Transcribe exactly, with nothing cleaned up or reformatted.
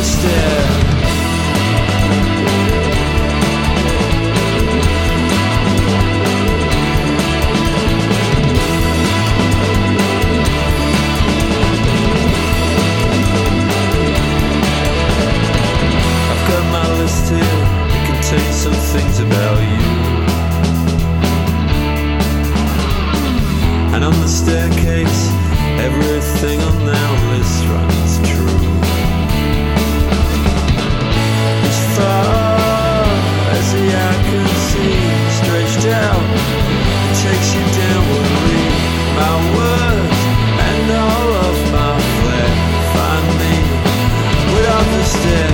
the stair. I've got my list here, it contains some things about you. And on the staircase, everything on that list runs true. As far as the eye can see, stretched out, it takes you downwardly. My words and all of my flesh find me without the stairs.